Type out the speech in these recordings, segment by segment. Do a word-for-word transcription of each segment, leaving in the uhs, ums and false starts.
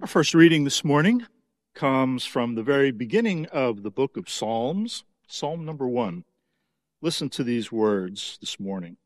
Our first reading this morning comes from the very beginning of the book of Psalms, Psalm number one. Listen to these words this morning.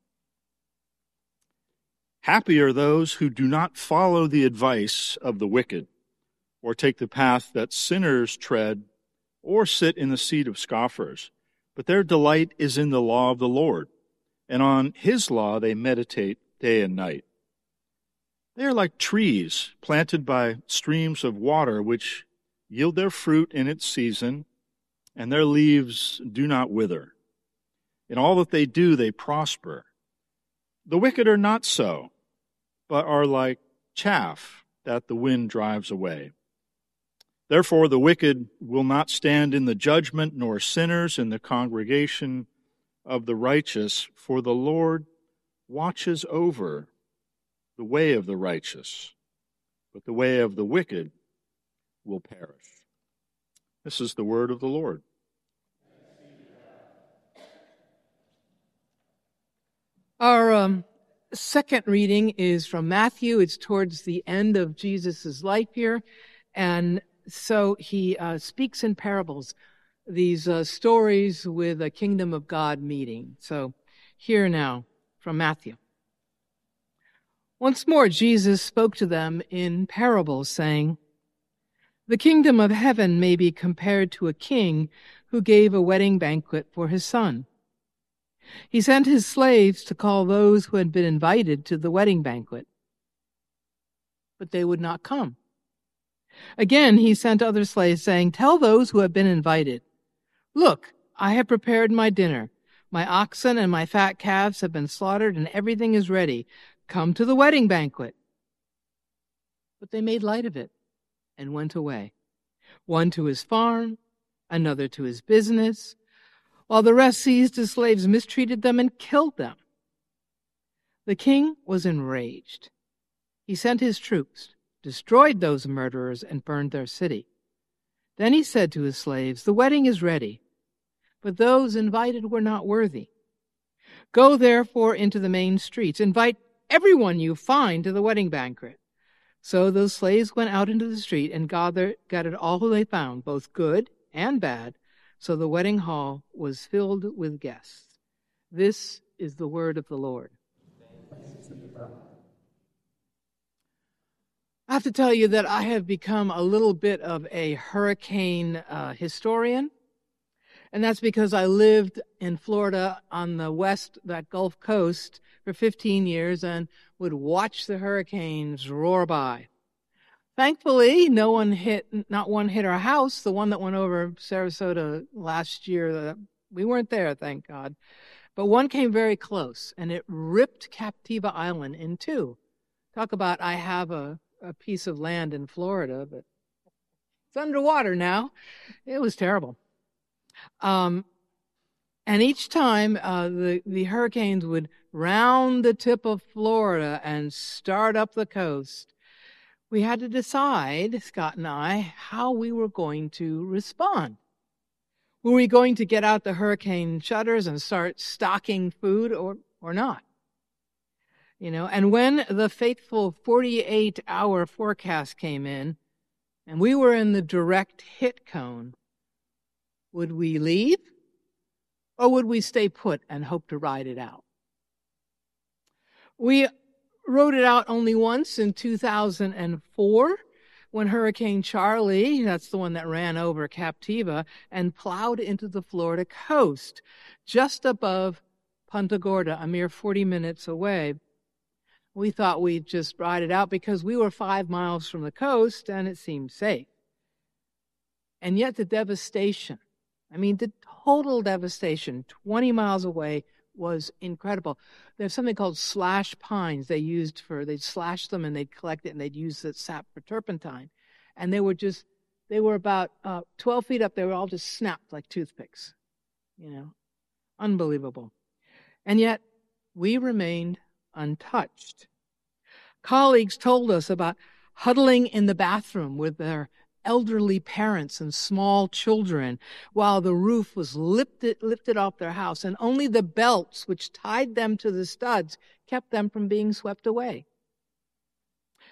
Happy are those who do not follow the advice of the wicked, or take the path that sinners tread, or sit in the seat of scoffers, but their delight is in the law of the Lord, and on his law they meditate day and night. They are like trees planted by streams of water, which yield their fruit in its season, and their leaves do not wither. In all that they do, they prosper. The wicked are not so, but are like chaff that the wind drives away. Therefore, the wicked will not stand in the judgment, nor sinners in the congregation of the righteous, for the Lord watches over the way of the righteous, but the way of the wicked will perish. This is the word of the Lord. Our um, second reading is from Matthew. It's towards the end of Jesus' life here, and so he uh, speaks in parables, these uh, stories with a kingdom of God meeting. So here now from Matthew. Once more, Jesus spoke to them in parables, saying, "The kingdom of heaven may be compared to a king who gave a wedding banquet for his son. He sent his slaves to call those who had been invited to the wedding banquet, but they would not come. Again, he sent other slaves, saying, 'Tell those who have been invited, look, I have prepared my dinner. My oxen and my fat calves have been slaughtered, and everything is ready. Come to the wedding banquet.' But they made light of it and went away, one to his farm, another to his business, while the rest seized his slaves, mistreated them, and killed them. The king was enraged. He sent his troops, destroyed those murderers, and burned their city. Then he said to his slaves, 'The wedding is ready, but those invited were not worthy. Go therefore into the main streets, invite everyone you find to the wedding banquet.' So those slaves went out into the street and gathered, gathered all who they found, both good and bad. So the wedding hall was filled with guests." This is the word of the Lord. I have to tell you that I have become a little bit of a hurricane uh, historian. And that's because I lived in Florida on the west, that Gulf Coast, for fifteen years and would watch the hurricanes roar by. Thankfully, no one hit, not one hit our house. The one that went over Sarasota last year, uh, we weren't there, thank God. But one came very close, and it ripped Captiva Island in two. Talk about, I have a, a piece of land in Florida, but it's underwater now. It was terrible. Um, and each time uh, the, the hurricanes would round the tip of Florida and start up the coast, we had to decide, Scott and I, how we were going to respond. Were we going to get out the hurricane shutters and start stocking food or, or not? You know, and when the fateful forty-eight hour forecast came in and we were in the direct hit cone, would we leave, or would we stay put and hope to ride it out? We rode it out only once in two thousand four when Hurricane Charlie, that's the one that ran over Captiva, and plowed into the Florida coast just above Punta Gorda, a mere forty minutes away. We thought we'd just ride it out because we were five miles from the coast and it seemed safe. And yet the devastation, I mean, the total devastation twenty miles away was incredible. There's something called slash pines they used for, they'd slash them and they'd collect it and they'd use the sap for turpentine. And they were just, they were about uh, twelve feet up. They were all just snapped like toothpicks, you know, unbelievable. And yet we remained untouched. Colleagues told us about huddling in the bathroom with their elderly parents and small children while the roof was lifted, lifted off their house, and only the belts which tied them to the studs kept them from being swept away.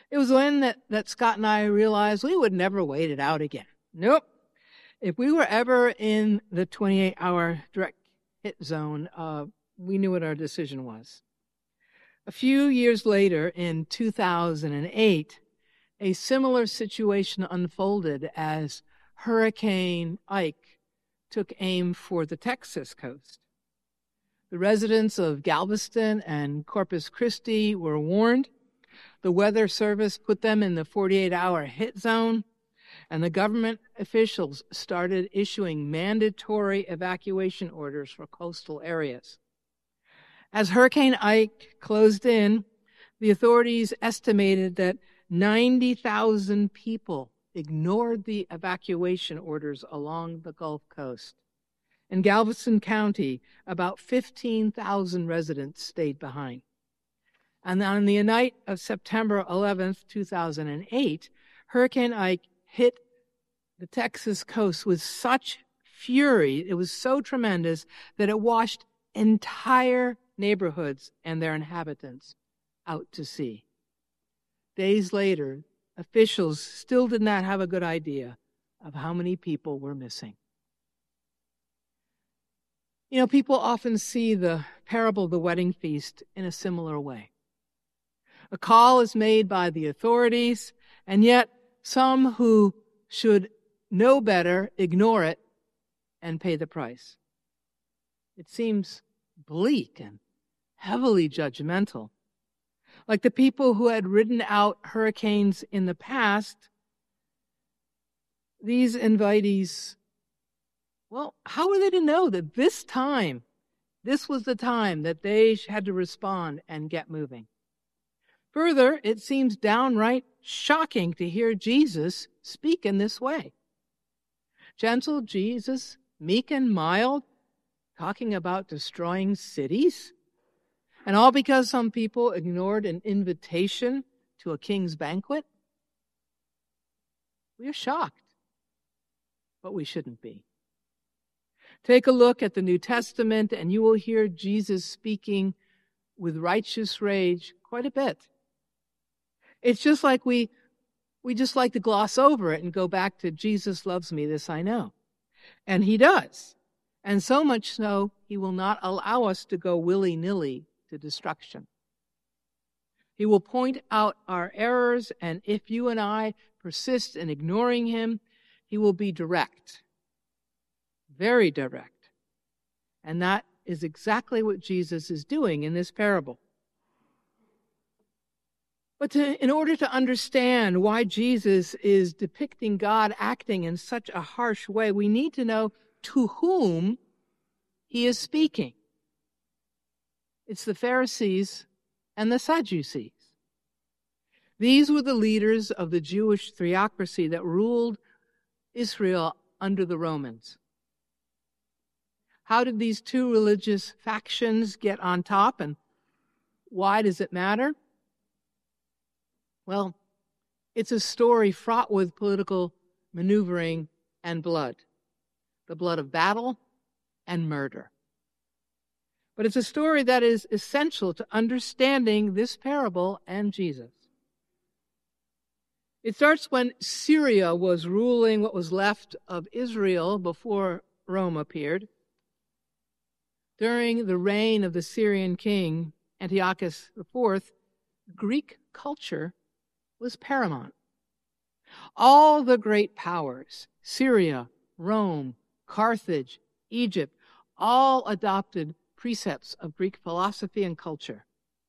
It was then that, that Scott and I realized we would never wait it out again. Nope. If we were ever in the twenty-eight hour direct hit zone, uh, we knew what our decision was. A few years later, in two thousand eight, a similar situation unfolded as Hurricane Ike took aim for the Texas coast. The residents of Galveston and Corpus Christi were warned. The Weather Service put them in the forty-eight hour hit zone, and the government officials started issuing mandatory evacuation orders for coastal areas. As Hurricane Ike closed in, the authorities estimated that ninety thousand people ignored the evacuation orders along the Gulf Coast. In Galveston County, about fifteen thousand residents stayed behind. And on the night of September eleventh, two thousand eight, Hurricane Ike hit the Texas coast with such fury, it was so tremendous that it washed entire neighborhoods and their inhabitants out to sea. Days later, officials still did not have a good idea of how many people were missing. You know, people often see the parable of the wedding feast in a similar way. A call is made by the authorities, and yet some who should know better ignore it and pay the price. It seems bleak and heavily judgmental. Like the people who had ridden out hurricanes in the past, these invitees, well, how were they to know that this time, this was the time that they had to respond and get moving? Further, it seems downright shocking to hear Jesus speak in this way. Gentle Jesus, meek and mild, talking about destroying cities? And all because some people ignored an invitation to a king's banquet? We are shocked, but we shouldn't be. Take a look at the New Testament and you will hear Jesus speaking with righteous rage quite a bit. It's just like we, we just like to gloss over it and go back to Jesus loves me, this I know. And he does. And so much so, he will not allow us to go willy-nilly to destruction. He will point out our errors, and if you and I persist in ignoring him, he will be direct, very direct. And that is exactly what Jesus is doing in this parable. But to, in order to understand why Jesus is depicting God acting in such a harsh way, we need to know to whom he is speaking. It's the Pharisees and the Sadducees. These were the leaders of the Jewish theocracy that ruled Israel under the Romans. How did these two religious factions get on top, and why does it matter? Well, it's a story fraught with political maneuvering and blood, the blood of battle and murder. But it's a story that is essential to understanding this parable and Jesus. It starts when Syria was ruling what was left of Israel before Rome appeared. During the reign of the Syrian king Antiochus the Fourth, Greek culture was paramount. All the great powers, Syria, Rome, Carthage, Egypt, all adopted precepts of Greek philosophy and culture.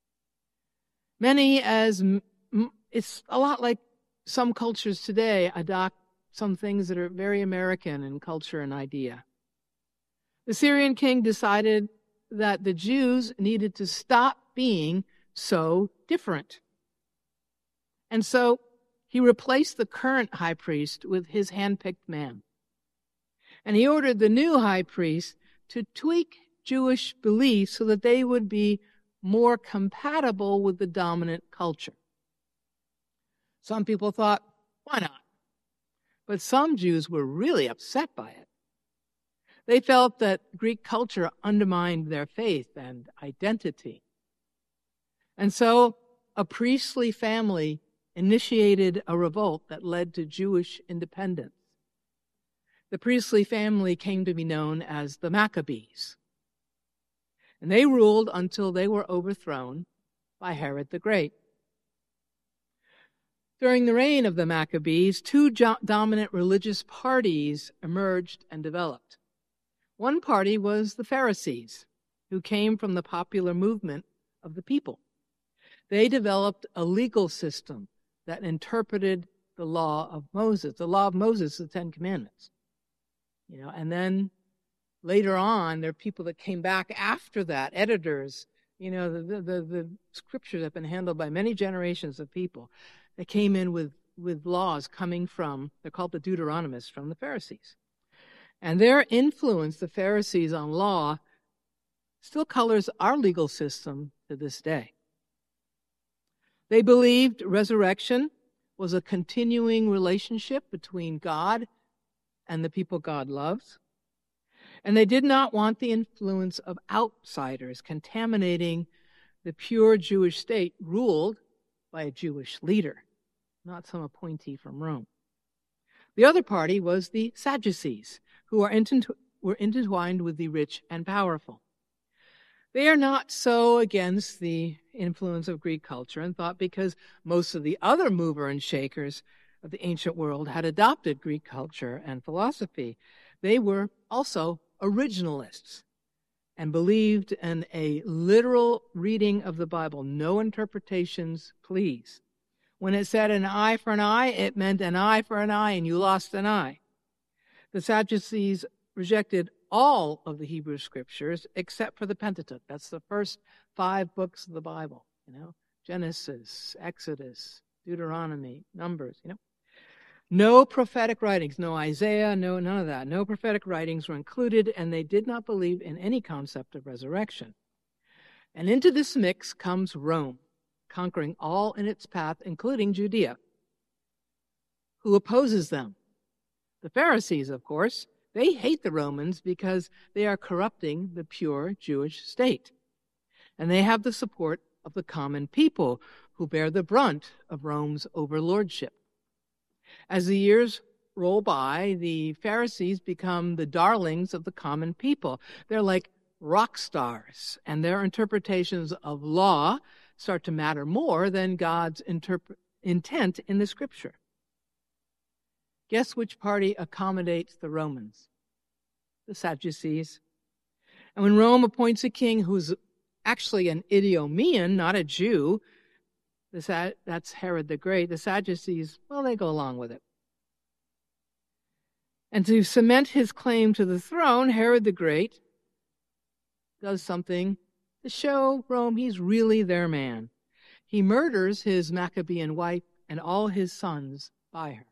Many, as it's a lot like some cultures today, adopt some things that are very American in culture and idea. The Syrian king decided that the Jews needed to stop being so different. And so he replaced the current high priest with his hand-picked man. And he ordered the new high priest to tweak Jewish beliefs so that they would be more compatible with the dominant culture. Some people thought, why not? But some Jews were really upset by it. They felt that Greek culture undermined their faith and identity. And so a priestly family initiated a revolt that led to Jewish independence. The priestly family came to be known as the Maccabees, and they ruled until they were overthrown by Herod the Great. During the reign of the Maccabees, two jo- dominant religious parties emerged and developed. One party was the Pharisees, who came from the popular movement of the people. They developed a legal system that interpreted the law of Moses. The law of Moses, the Ten Commandments. You know, and then later on, there are people that came back after that, editors. You know, the, the, the scriptures have been handled by many generations of people. They came in with, with laws coming from, they're called the Deuteronomists, from the Pharisees. And their influence, the Pharisees, on law still colors our legal system to this day. They believed resurrection was a continuing relationship between God and the people God loves. And they did not want the influence of outsiders contaminating the pure Jewish state ruled by a Jewish leader, not some appointee from Rome. The other party was the Sadducees, who are intertw- were intertwined with the rich and powerful. They are not so against the influence of Greek culture and thought because most of the other mover and shakers of the ancient world had adopted Greek culture and philosophy, they were also originalists and believed in a literal reading of the Bible. No interpretations, please. When it said an eye for an eye, it meant an eye for an eye and you lost an eye. The Sadducees rejected all of the Hebrew scriptures except for the Pentateuch. That's the first five books of the Bible, you know, Genesis, Exodus, Deuteronomy, Numbers, you know. No prophetic writings, no Isaiah, no none of that. No prophetic writings were included, and they did not believe in any concept of resurrection. And into this mix comes Rome, conquering all in its path, including Judea. Who opposes them? The Pharisees, of course. They hate the Romans because they are corrupting the pure Jewish state. And they have the support of the common people who bear the brunt of Rome's overlordship. As the years roll by, the Pharisees become the darlings of the common people. They're like rock stars, and their interpretations of law start to matter more than God's interp- intent in the scripture. Guess which party accommodates the Romans? The Sadducees. And when Rome appoints a king who's actually an Idumean, not a Jew, the Sad- that's Herod the Great, the Sadducees, well, they go along with it. And to cement his claim to the throne, Herod the Great does something to show Rome he's really their man. He murders his Maccabean wife and all his sons by her.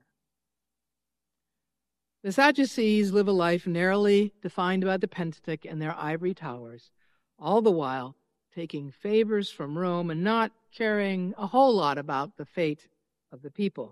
The Sadducees live a life narrowly defined by the Pentateuch and their ivory towers, all the while taking favors from Rome and not caring a whole lot about the fate of the people.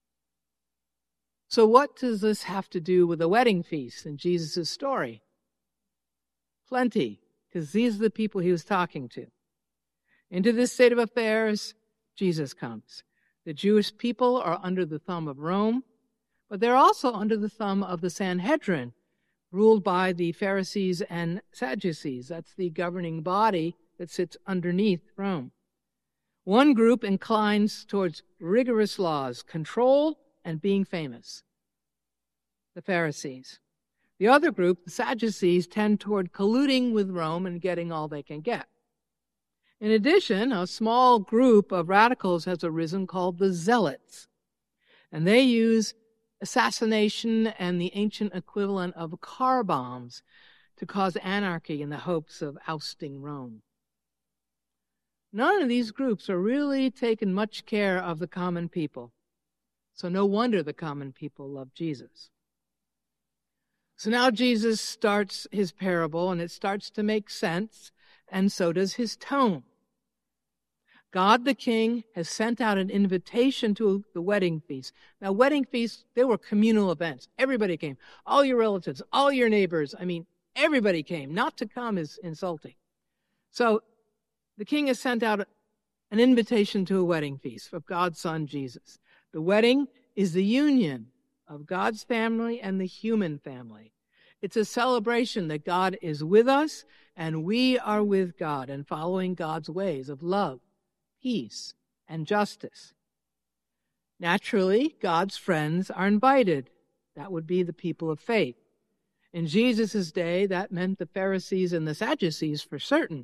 So what does this have to do with the wedding feast in Jesus' story? Plenty, because these are the people he was talking to. Into this state of affairs, Jesus comes. The Jewish people are under the thumb of Rome, but they're also under the thumb of the Sanhedrin, ruled by the Pharisees and Sadducees. That's the governing body that sits underneath Rome. One group inclines towards rigorous laws, control, and being famous. The Pharisees. The other group, the Sadducees, tend toward colluding with Rome and getting all they can get. In addition, a small group of radicals has arisen called the Zealots, and they use assassination and the ancient equivalent of car bombs to cause anarchy in the hopes of ousting Rome. None of these groups are really taking much care of the common people, so no wonder the common people love Jesus. So now Jesus starts his parable, and it starts to make sense, and so does his tone. God the King has sent out an invitation to the wedding feast. Now, wedding feasts, they were communal events. Everybody came. All your relatives, all your neighbors. I mean, everybody came. Not to come is insulting. So the king has sent out an invitation to a wedding feast of God's Son, Jesus. The wedding is the union of God's family and the human family. It's a celebration that God is with us and we are with God and following God's ways of love, peace, and justice. Naturally, God's friends are invited. That would be the people of faith. In Jesus' day, that meant the Pharisees and the Sadducees for certain.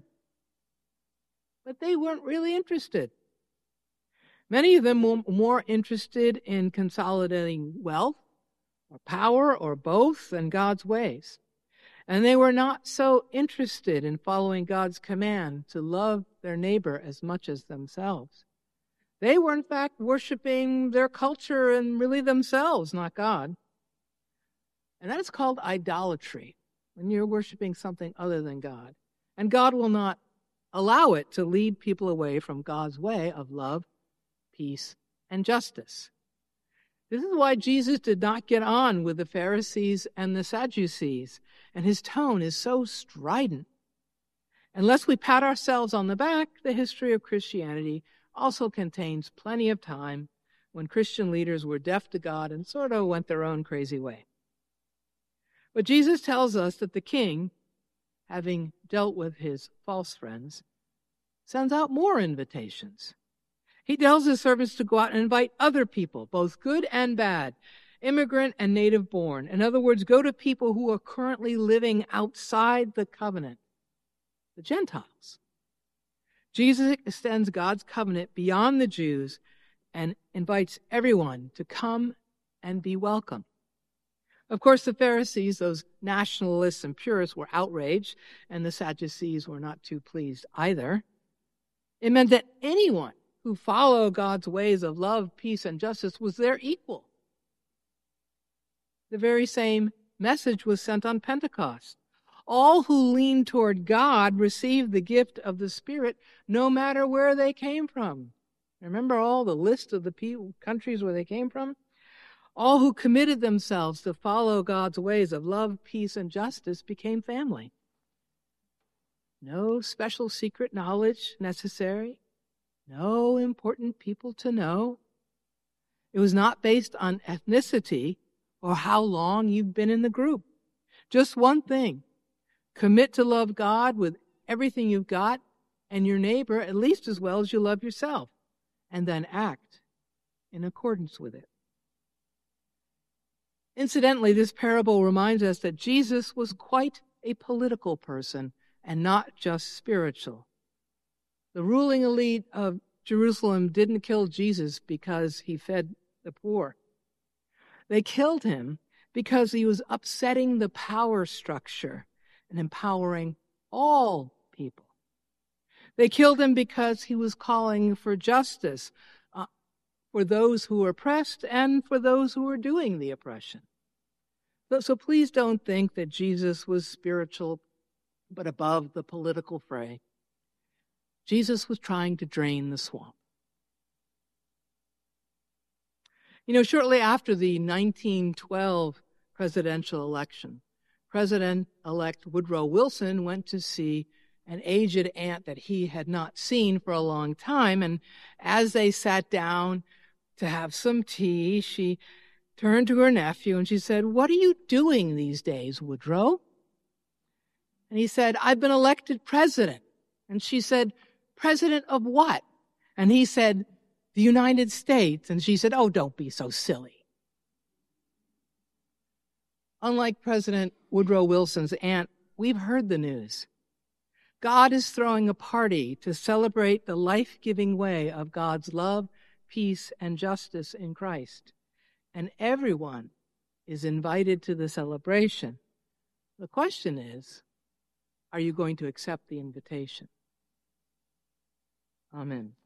But they weren't really interested. Many of them were more interested in consolidating wealth or power or both than God's ways. And they were not so interested in following God's command to love their neighbor as much as themselves. They were, in fact, worshiping their culture and really themselves, not God. And that is called idolatry, when you're worshiping something other than God. And God will not allow it to lead people away from God's way of love, peace, and justice. This is why Jesus did not get on with the Pharisees and the Sadducees, and his tone is so strident. Unless we pat ourselves on the back, the history of Christianity also contains plenty of time when Christian leaders were deaf to God and sort of went their own crazy way. But Jesus tells us that the king, having dealt with his false friends, sends out more invitations. He tells his servants to go out and invite other people, both good and bad, immigrant and native born. In other words, go to people who are currently living outside the covenant, the Gentiles. Jesus extends God's covenant beyond the Jews and invites everyone to come and be welcome. Of course, the Pharisees, those nationalists and purists, were outraged, and the Sadducees were not too pleased either. It meant that anyone who followed God's ways of love, peace, and justice was their equal. The very same message was sent on Pentecost. All who lean toward God received the gift of the Spirit, no matter where they came from. Remember all the list of the people, countries where they came from? All who committed themselves to follow God's ways of love, peace, and justice became family. No special secret knowledge necessary. No important people to know. It was not based on ethnicity or how long you've been in the group. Just one thing. Commit to love God with everything you've got and your neighbor at least as well as you love yourself, and then act in accordance with it. Incidentally, this parable reminds us that Jesus was quite a political person and not just spiritual. The ruling elite of Jerusalem didn't kill Jesus because he fed the poor. They killed him because he was upsetting the power structure and empowering all people. They killed him because he was calling for justice uh, for those who were oppressed and for those who were doing the oppression. So, so please don't think that Jesus was spiritual but above the political fray. Jesus was trying to drain the swamp. You know, shortly after the nineteen twelve presidential election, President-elect Woodrow Wilson went to see an aged aunt that he had not seen for a long time. And as they sat down to have some tea, she turned to her nephew and she said, "What are you doing these days, Woodrow?" And he said, "I've been elected president." And she said, "President of what?" And he said, "The United States." And she said, "Oh, don't be so silly." Unlike President Woodrow Wilson's aunt, we've heard the news. God is throwing a party to celebrate the life-giving way of God's love, peace, and justice in Christ. And everyone is invited to the celebration. The question is, are you going to accept the invitation? Amen.